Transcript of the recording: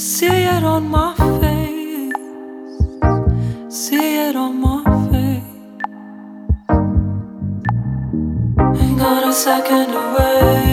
See it on my face, see it on my face. Ain't got a second to wait.